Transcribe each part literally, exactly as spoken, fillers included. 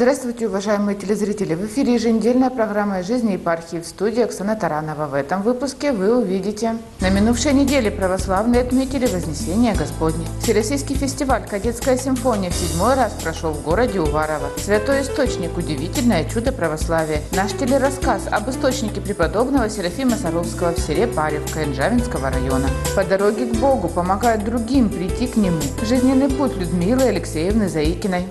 Здравствуйте, уважаемые телезрители! В эфире еженедельная программа о жизни епархии, в студии Оксана Таранова. В этом выпуске вы увидите: на минувшей неделе православные отметили Вознесение Господне. Всероссийский фестиваль «Кадетская симфония» в седьмой раз прошел в городе Уварово. Святой источник – удивительное чудо православия. Наш телерассказ об источнике преподобного Серафима Саровского в селе Паревка Энжавинского района. По дороге к Богу помогают другим прийти к Нему. Жизненный путь Людмилы Алексеевны Заикиной.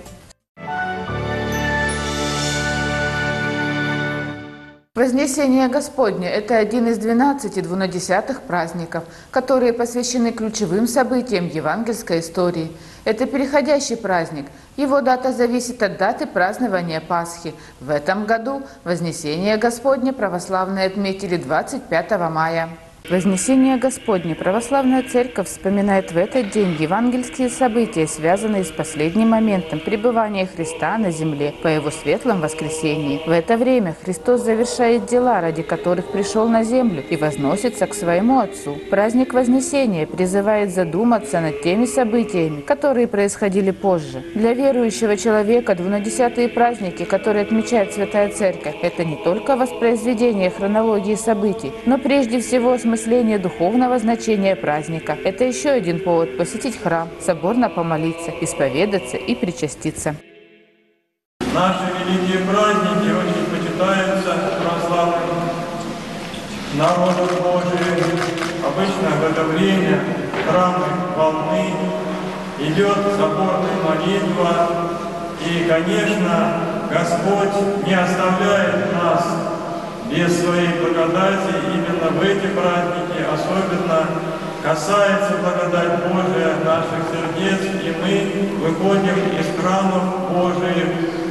Вознесение Господне – это один из двенадцати двунадесятых праздников, которые посвящены ключевым событиям евангельской истории. Это переходящий праздник. Его дата зависит от даты празднования Пасхи. В этом году Вознесение Господне православные отметили двадцать пятого мая. Вознесение Господне православная церковь вспоминает в этот день евангельские события, связанные с последним моментом пребывания Христа на земле по Его светлом воскресении. В это время Христос завершает дела, ради которых пришел на землю, и возносится к своему Отцу. Праздник Вознесения призывает задуматься над теми событиями, которые происходили позже. Для верующего человека двунадесятые праздники, которые отмечает Святая Церковь, это не только воспроизведение хронологии событий, но прежде всего осмысление духовного значения праздника. Это еще один повод посетить храм, соборно помолиться, исповедаться и причаститься. Наши великие праздники очень почитаются православным народом Божиим. Обычно в это время храмы полны, идет соборная молитва. И, конечно, Господь не оставляет нас без своей благодати. Именно в эти праздники особенно касается благодать Божия наших сердец, и мы выходим из храмов Божиих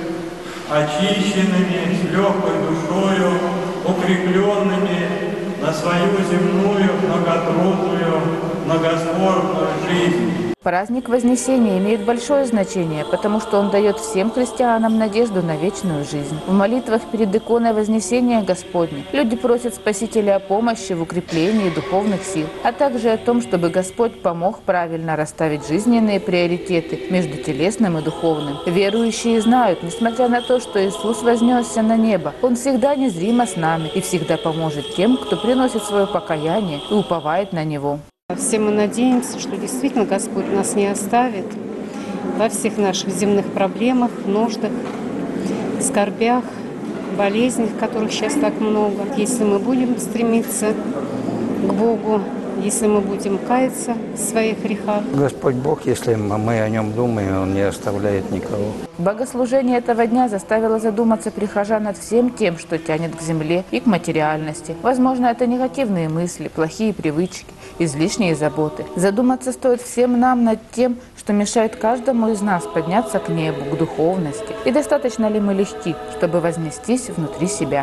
очищенными, с легкой душою, укрепленными на свою земную, многотрудную, многоспорную жизнь. Праздник Вознесения имеет большое значение, потому что он дает всем христианам надежду на вечную жизнь. В молитвах перед иконой Вознесения Господня люди просят Спасителя о помощи в укреплении духовных сил, а также о том, чтобы Господь помог правильно расставить жизненные приоритеты между телесным и духовным. Верующие знают, несмотря на то, что Иисус вознесся на небо, Он всегда незримо с нами и всегда поможет тем, кто приносит свое покаяние и уповает на Него. Все мы надеемся, что действительно Господь нас не оставит во всех наших земных проблемах, нуждах, скорбях, болезнях, которых сейчас так много. Если мы будем стремиться к Богу, если мы будем каяться в своих грехах. Господь Бог, если мы о Нем думаем, Он не оставляет никого. Богослужение этого дня заставило задуматься прихожан над всем тем, что тянет к земле и к материальности. Возможно, это негативные мысли, плохие привычки, излишние заботы. Задуматься стоит всем нам над тем, что мешает каждому из нас подняться к небу, к духовности. И достаточно ли мы легки, чтобы вознестись внутри себя.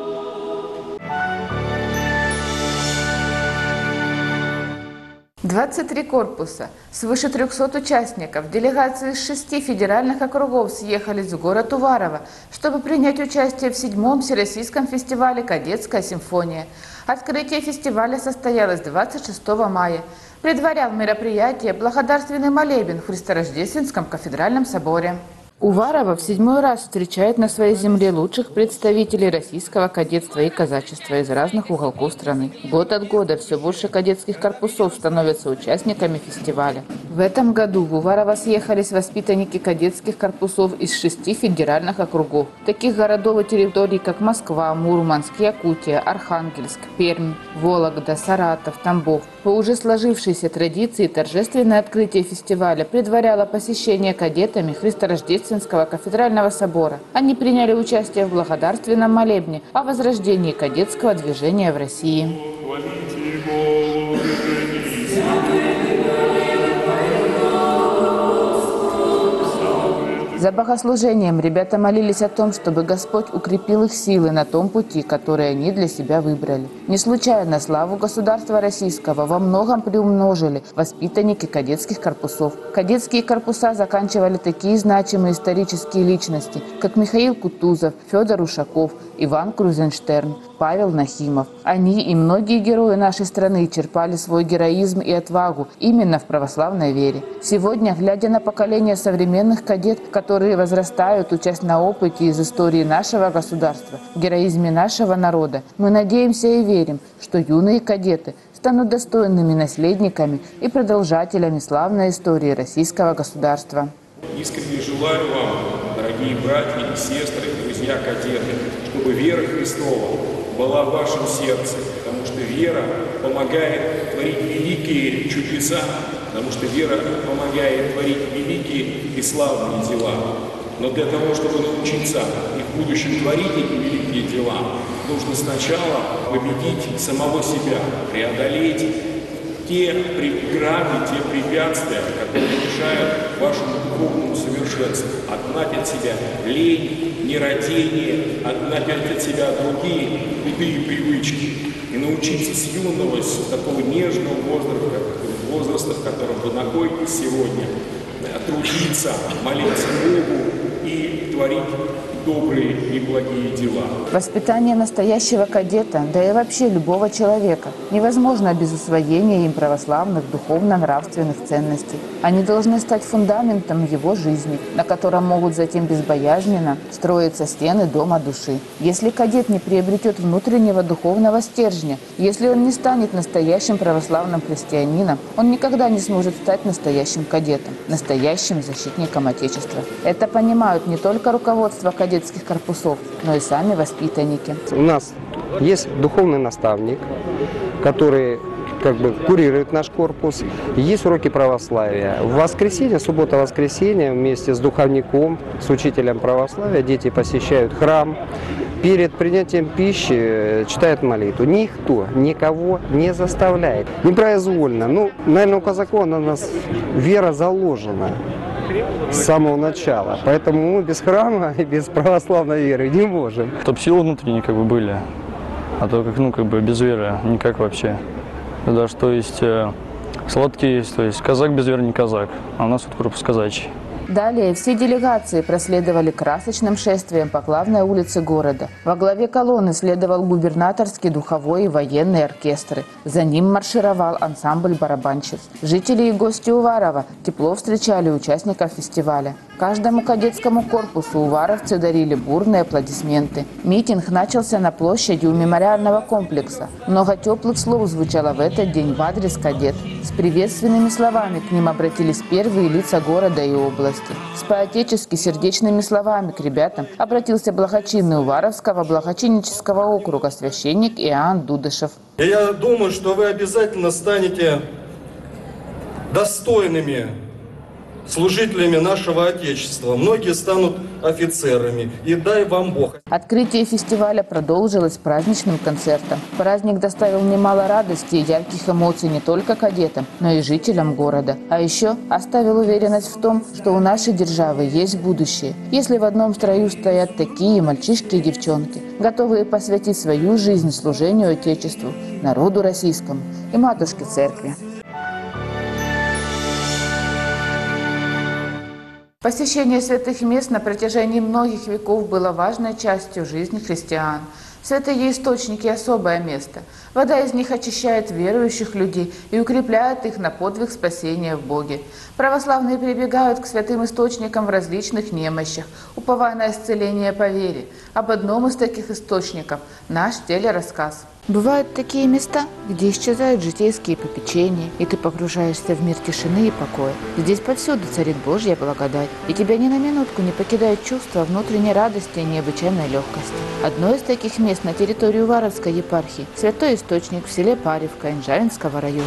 двадцать три корпуса, свыше трёхсот участников, делегации из шести федеральных округов съехались в город Уварово, чтобы принять участие в седьмом Всероссийском фестивале «Кадетская симфония». Открытие фестиваля состоялось двадцать шестого мая. Предварял мероприятие благодарственный молебен в Христорождественском кафедральном соборе. Уварово в седьмой раз встречает на своей земле лучших представителей российского кадетства и казачества из разных уголков страны. Год от года все больше кадетских корпусов становятся участниками фестиваля. В этом году в Уварово съехались воспитанники кадетских корпусов из шести федеральных округов, таких городов и территорий, как Москва, Мурманск, Якутия, Архангельск, Пермь, Вологда, Саратов, Тамбов. По уже сложившейся традиции торжественное открытие фестиваля предваряло посещение кадетами Христорождественского кафедрального собора. Они приняли участие в благодарственном молебне о возрождении кадетского движения в России. За богослужением ребята молились о том, чтобы Господь укрепил их силы на том пути, который они для себя выбрали. Не случайно славу государства российского во многом приумножили воспитанники кадетских корпусов. Кадетские корпуса заканчивали такие значимые исторические личности, как Михаил Кутузов, Федор Ушаков, Иван Крузенштерн, Павел Нахимов. Они и многие герои нашей страны черпали свой героизм и отвагу именно в православной вере. Сегодня, глядя на поколение современных кадет, которые возрастают, учась на опыте из истории нашего государства, в героизме нашего народа, мы надеемся и верим, что юные кадеты станут достойными наследниками и продолжателями славной истории российского государства. Искренне желаю вам, дорогие братья и сестры, друзья кадеты, чтобы вера Христова была в вашем сердце, потому что вера помогает творить великие чудеса, потому что вера помогает творить великие и славные дела. Но для того, чтобы научиться и в будущем творить эти великие дела, нужно сначала победить самого себя, преодолеть те преграды, те препятствия, которые мешают вашему духовному совершенству, отгнать от себя лень, нерадение, отгнать от себя другие худые привычки и научиться с юного, с такого нежного возраста, возраста, в котором вы находитесь сегодня, трудиться, молиться Богу и творить добрые и благие дела. Воспитание настоящего кадета, да и вообще любого человека, невозможно без усвоения им православных духовно-нравственных ценностей. Они должны стать фундаментом его жизни, на котором могут затем безбоязненно строиться стены дома души. Если кадет не приобретет внутреннего духовного стержня, если он не станет настоящим православным христианином, он никогда не сможет стать настоящим кадетом, настоящим защитником Отечества. Это понимают не только руководство кадетов, детских корпусов, но и сами воспитанники. У нас есть духовный наставник, который как бы курирует наш корпус. Есть уроки православия. В воскресенье, суббота-воскресенье вместе с духовником, с учителем православия дети посещают храм. Перед принятием пищи читают молитву. Никто никого не заставляет. Непроизвольно. Ну, наверное, у казаков на нас вера заложена с самого начала. Поэтому мы без храма и без православной веры не можем. Чтоб силы внутренние как бы были, а то как, ну, как бы без веры никак вообще. Да, что есть э, сладкие есть, то есть казак без веры не казак, а у нас вот корпус казачий. Далее все делегации проследовали красочным шествием по главной улице города. Во главе колонны следовал губернаторский, духовой и военный оркестры. За ним маршировал ансамбль барабанщиц. Жители и гости Уварова тепло встречали участников фестиваля. Каждому кадетскому корпусу уваровцы дарили бурные аплодисменты. Митинг начался на площади у мемориального комплекса. Много теплых слов звучало в этот день в адрес кадет. С приветственными словами к ним обратились первые лица города и области. С поотечески сердечными словами к ребятам обратился благочинный Уваровского благочиннического округа священник Иоанн Дудышев. И я думаю, что вы обязательно станете достойными служителями нашего Отечества. Многие станут офицерами. И дай вам Бог. Открытие фестиваля продолжилось праздничным концертом. Праздник доставил немало радости и ярких эмоций не только кадетам, но и жителям города. А еще оставил уверенность в том, что у нашей державы есть будущее. Если в одном строю стоят такие мальчишки и девчонки, готовые посвятить свою жизнь служению Отечеству, народу российскому и матушке церкви. Посещение святых мест на протяжении многих веков было важной частью жизни христиан. Святые источники – особое место. Вода из них очищает верующих людей и укрепляет их на подвиг спасения в Боге. Православные прибегают к святым источникам в различных немощах, уповая на исцеление по вере. Об одном из таких источников – наш телерассказ. Бывают такие места, где исчезают житейские попечения, и ты погружаешься в мир тишины и покоя. Здесь повсюду царит Божья благодать, и тебя ни на минутку не покидает чувство внутренней радости и необычайной легкости. Одно из таких мест на территории Уваровской епархии – святой источник в селе Паревка Инжавинского района.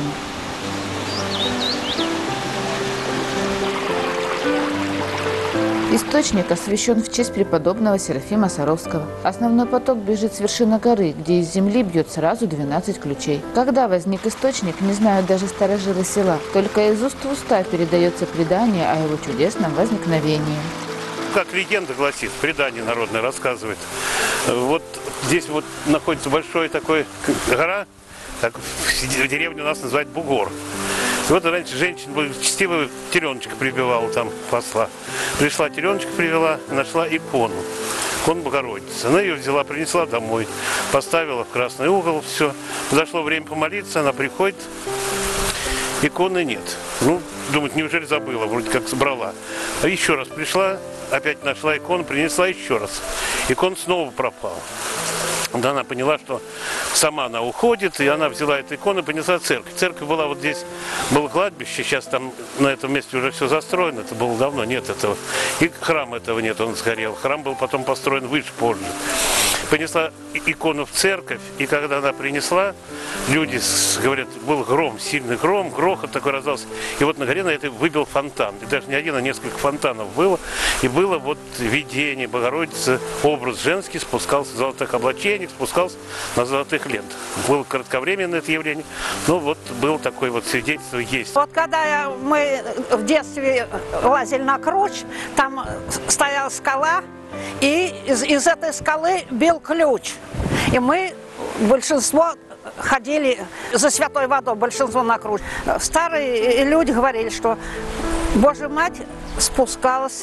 Источник освящен в честь преподобного Серафима Саровского. Основной поток бежит с вершины горы, где из земли бьет сразу двенадцать ключей. Когда возник источник, не знают даже старожилы села. Только из уст в уста передается предание о его чудесном возникновении. Как легенда гласит, предание народное рассказывает. Вот здесь вот находится большой такой гора, так в деревне у нас называют Бугор. И вот раньше женщина чтиво теленочка прибивала там, посла. Пришла теленочка, привела, нашла икону. икона Богородицы. Она ее взяла, принесла домой, поставила в красный угол, все. Подошло время помолиться, она приходит, иконы нет. Ну, думает, неужели забыла, вроде как собрала. А еще раз пришла, опять нашла икону, принесла еще раз. Икона снова пропала. Да, она поняла, что сама она уходит, и она взяла эту икону и понесла в церковь. Церковь была вот здесь, было кладбище, сейчас там на этом месте уже все застроено, это было давно, нет этого. И храма этого нет, он сгорел. Храм был потом построен выше, позже. Понесла икону в церковь, и когда она принесла, люди говорят, был гром, сильный гром, грохот такой раздался. И вот на горе на этой выбил фонтан. И даже не один, а несколько фонтанов было. И было вот видение Богородицы, образ женский спускался в золотых облачениях, спускался на золотых лентах. Было кратковременное это явление, но вот было такое вот свидетельство есть. Вот когда я, мы в детстве лазили на Круч, там стояла скала, и из, из этой скалы бил ключ. И мы, большинство, ходили за святой водой, большинство на Круч. Старые люди говорили, что Божья Мать спускалась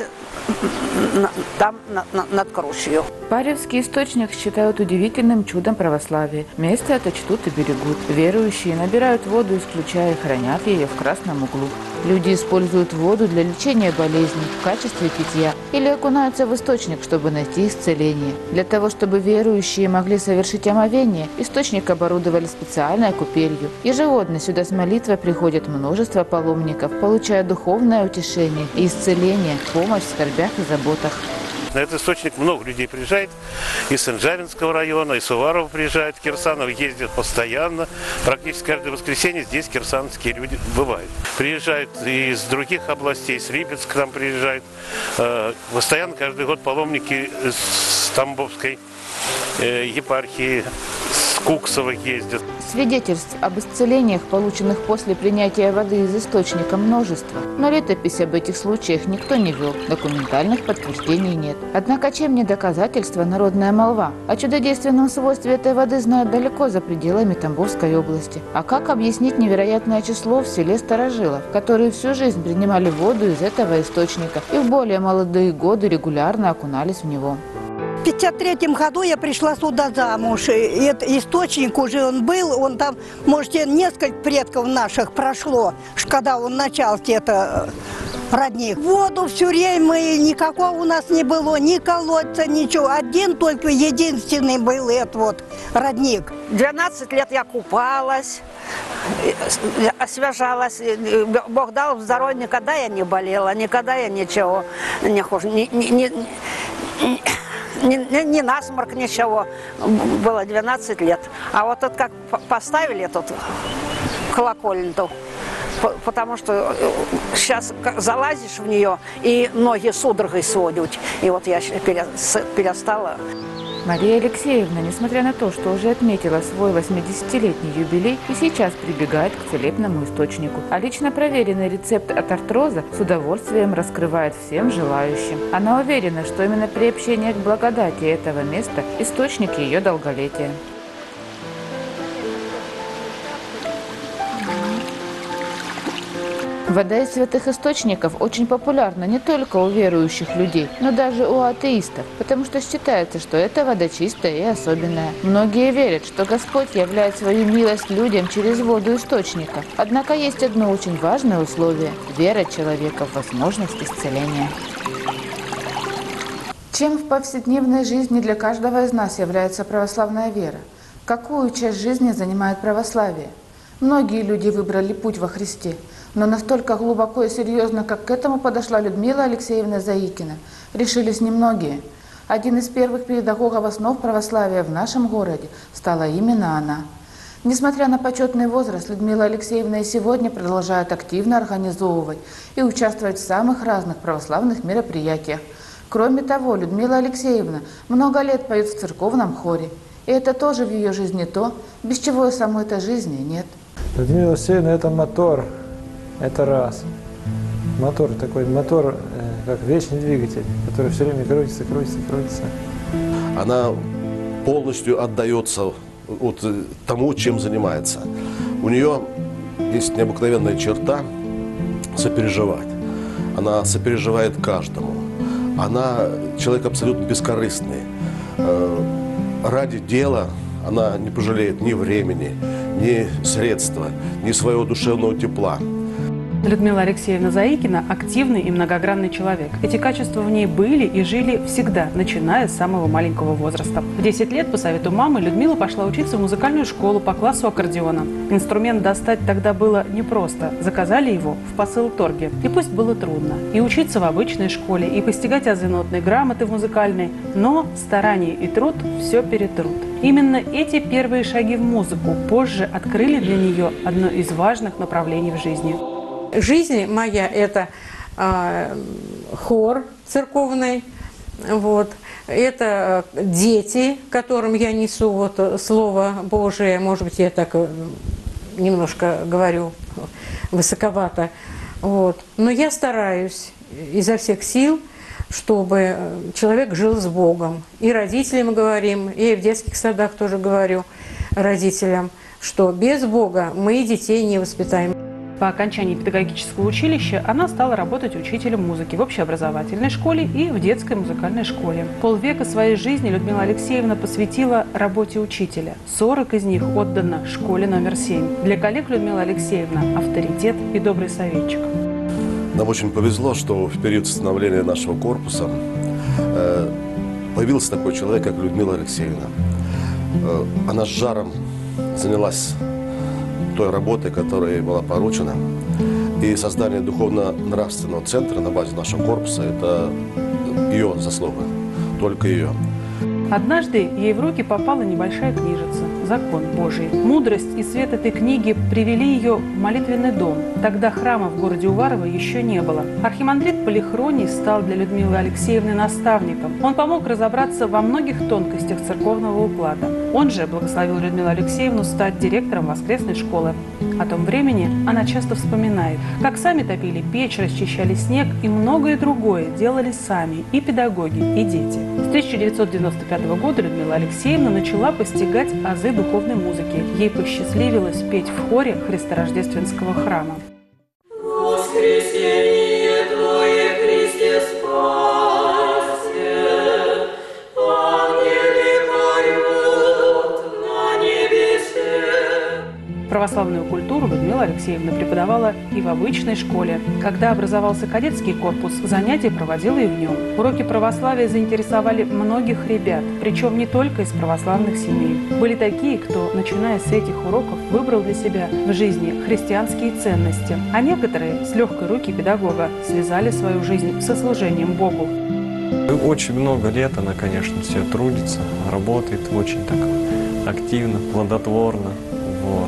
там на, на, над Кручью. Паревский источник считают удивительным чудом православия. Место это чтут и берегут. Верующие набирают воду из ключа и хранят ее в красном углу. Люди используют воду для лечения болезней в качестве питья или окунаются в источник, чтобы найти исцеление. Для того, чтобы верующие могли совершить омовение, источник оборудовали специальной купелью. Ежегодно сюда с молитвой приходит множество паломников, получая духовное утешение и исцеление, помощь в скорбях и заботах. На этот источник много людей приезжает, из Сенжавинского района, из Уварова приезжают, Кирсанов ездят постоянно. Практически каждое воскресенье здесь кирсановские люди бывают. Приезжают и из других областей, с Липецка к нам приезжают. Постоянно каждый год паломники с Тамбовской епархии, с Куксова ездят. Свидетельств об исцелениях, полученных после принятия воды из источника, множество. Но летопись об этих случаях никто не вел, документальных подтверждений нет. Однако чем не доказательство народная молва? О чудодейственном свойстве этой воды знают далеко за пределами Тамбовской области. А как объяснить невероятное число в селе старожилов, которые всю жизнь принимали воду из этого источника и в более молодые годы регулярно окунались в него? В пятьдесят третьем году я пришла сюда замуж. И этот источник уже он был, он там, может, несколько предков наших прошло, когда он начался, это родник. Воду все время мы, никакого у нас не было, ни колодца, ничего. Один только единственный был этот вот родник. двенадцать лет я купалась, освежалась. Бог дал здоровье, никогда я не болела, никогда я ничего не хуже. Не, не, не, Ни, ни, ни насморк, ничего. Было двенадцать лет. А вот это как поставили тут колокольню, потому что сейчас залазишь в нее, и ноги судорогой сводят. И вот я перестала. Мария Алексеевна, несмотря на то, что уже отметила свой восьмидесятилетний юбилей, и сейчас прибегает к целебному источнику. А лично проверенный рецепт от артроза с удовольствием раскрывает всем желающим. Она уверена, что именно приобщение к благодати этого места – источник ее долголетия. Вода из святых источников очень популярна не только у верующих людей, но даже у атеистов, потому что считается, что эта вода чистая и особенная. Многие верят, что Господь являет свою милость людям через воду источника. Однако есть одно очень важное условие – вера человека в возможность исцеления. Чем в повседневной жизни для каждого из нас является православная вера? Какую часть жизни занимает православие? Многие люди выбрали путь во Христе, но настолько глубоко и серьезно, как к этому подошла Людмила Алексеевна Заикина, решились немногие. Один из первых педагогов основ православия в нашем городе стала именно она. Несмотря на почетный возраст, Людмила Алексеевна и сегодня продолжает активно организовывать и участвовать в самых разных православных мероприятиях. Кроме того, Людмила Алексеевна много лет поет в церковном хоре. И это тоже в ее жизни то, без чего и самой этой жизни нет. Людмила Алексеевна – это мотор, это раз. Мотор такой, мотор, как вечный двигатель, который все время крутится, крутится, крутится. Она полностью отдается вот тому, чем занимается. У нее есть необыкновенная черта сопереживать. Она сопереживает каждому. Она человек абсолютно бескорыстный. Ради дела она не пожалеет ни времени, ни средства, ни своего душевного тепла. Людмила Алексеевна Заикина – активный и многогранный человек. Эти качества в ней были и жили всегда, начиная с самого маленького возраста. В десять лет по совету мамы Людмила пошла учиться в музыкальную школу по классу аккордеона. Инструмент достать тогда было непросто. Заказали его в посылторге. И пусть было трудно. И учиться в обычной школе, и постигать азы нотной грамоты в музыкальной. Но старание и труд все перетрут. Именно эти первые шаги в музыку позже открыли для нее одно из важных направлений в жизни. Жизнь моя – это э, хор церковный, вот. Это дети, которым я несу вот Слово Божие. Может быть, я так немножко говорю высоковато. Вот. Но я стараюсь изо всех сил, чтобы человек жил с Богом. И родителям говорим, и в детских садах тоже говорю родителям, что без Бога мы детей не воспитаем. По окончании педагогического училища она стала работать учителем музыки в общеобразовательной школе и в детской музыкальной школе. Полвека своей жизни Людмила Алексеевна посвятила работе учителя. сорок из них отдано школе номер семь. Для коллег Людмила Алексеевна – авторитет и добрый советчик. Нам очень повезло, что в период становления нашего корпуса э, появился такой человек, как Людмила Алексеевна. Э, она с жаром занялась той работой, которая ей была поручена. И создание духовно-нравственного центра на базе нашего корпуса – это ее заслуга, только ее. Однажды ей в руки попала небольшая книжица «Закон Божий». Мудрость и свет этой книги привели ее в молитвенный дом. Тогда храма в городе Уварово еще не было. Архимандрит Полихроний стал для Людмилы Алексеевны наставником. Он помог разобраться во многих тонкостях церковного уклада. Он же благословил Людмилу Алексеевну стать директором воскресной школы. О том времени она часто вспоминает, как сами топили печь, расчищали снег и многое другое делали сами и педагоги, и дети. С тысяча девятьсот девяносто пятого года Людмила Алексеевна начала постигать азы духовной музыки. Ей посчастливилось петь в хоре Христорождественского храма. Воскресение Твое, Христе, спасе, ангелы поют на небесе. Православную культуру Людмила Алексеевна преподавала и в обычной школе. Когда образовался кадетский корпус, занятия проводила и в нем. Уроки православия заинтересовали многих ребят, причем не только из православных семей. Были такие, кто, начиная с этих уроков, выбрал для себя в жизни христианские ценности, а некоторые с легкой руки педагога связали свою жизнь со служением Богу. Очень много лет она, конечно, все трудится, работает очень так активно, плодотворно. Вот.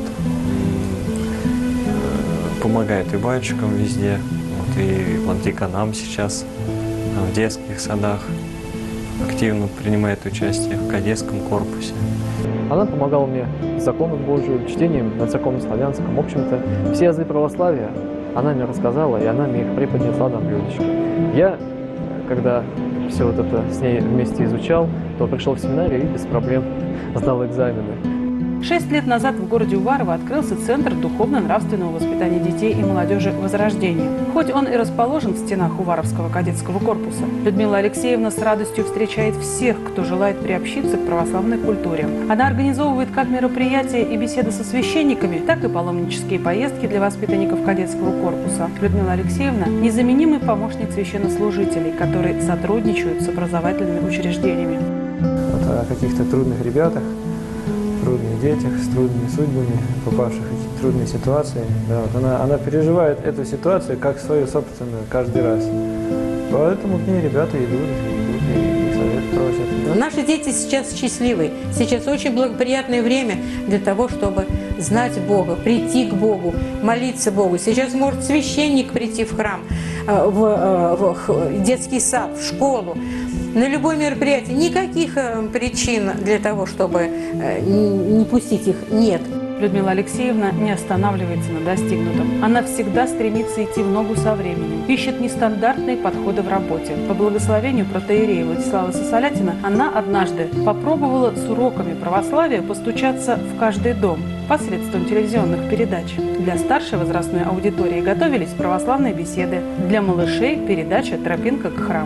Помогает и батюшкам везде, вот, и мантиканам сейчас в детских садах. Активно принимает участие в кадетском корпусе. Она помогала мне законом Божьим, чтением на церковно-славянском. В общем-то, все азы православия она мне рассказала, и она мне их преподнесла на блюдечке. Я, когда все вот это с ней вместе изучал, то пришел в семинарию и без проблем сдал экзамены. Шесть лет назад в городе Уварово открылся Центр духовно-нравственного воспитания детей и молодежи «Возрождение». Хоть он и расположен в стенах Уваровского кадетского корпуса, Людмила Алексеевна с радостью встречает всех, кто желает приобщиться к православной культуре. Она организовывает как мероприятия и беседы со священниками, так и паломнические поездки для воспитанников кадетского корпуса. Людмила Алексеевна – незаменимый помощник священнослужителей, которые сотрудничают с образовательными учреждениями. Вот о каких-то трудных ребятах, трудных детях, с трудными судьбами, попавших в эти трудные ситуации. Да, вот она, она переживает эту ситуацию как свою собственную каждый раз. Поэтому к ней ребята идут, идут и, и совет просят. Наши дети сейчас счастливы. Сейчас очень благоприятное время для того, чтобы знать Бога, прийти к Богу, молиться Богу. Сейчас может священник прийти в храм, в, в детский сад, в школу. На любое мероприятие. Никаких причин для того, чтобы не пустить их, нет. Людмила Алексеевна не останавливается на достигнутом. Она всегда стремится идти в ногу со временем, ищет нестандартные подходы в работе. По благословению протоиерея Владислава Сосолятина она однажды попробовала с уроками православия постучаться в каждый дом посредством телевизионных передач. Для старшей возрастной аудитории готовились православные беседы, для малышей – передача «Тропинка к храму».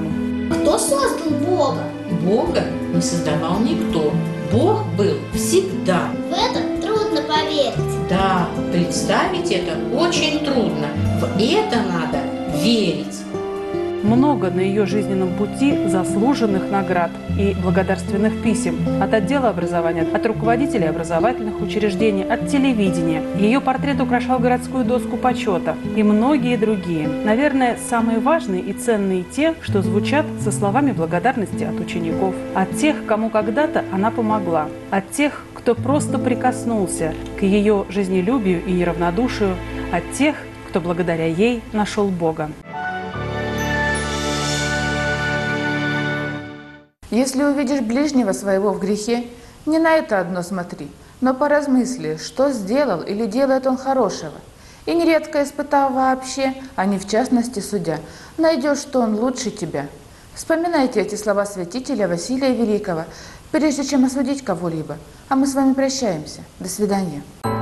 Кто создал Бога? Бога не создавал никто. Бог был всегда. В это трудно поверить. Да, представить это очень трудно. В это надо верить. Много на ее жизненном пути заслуженных наград и благодарственных писем от отдела образования, от руководителей образовательных учреждений, от телевидения. Ее портрет украшал городскую доску почета и многие другие. Наверное, самые важные и ценные те, что звучат со словами благодарности от учеников, от тех, кому когда-то она помогла, от тех, кто просто прикоснулся к ее жизнелюбию и неравнодушию, от тех, кто благодаря ей нашел Бога. Если увидишь ближнего своего в грехе, не на это одно смотри, но поразмысли, что сделал или делает он хорошего. И нередко испытав вообще, а не в частности судя, найдешь, что он лучше тебя. Вспоминайте эти слова святителя Василия Великого, прежде чем осудить кого-либо. А мы с вами прощаемся. До свидания.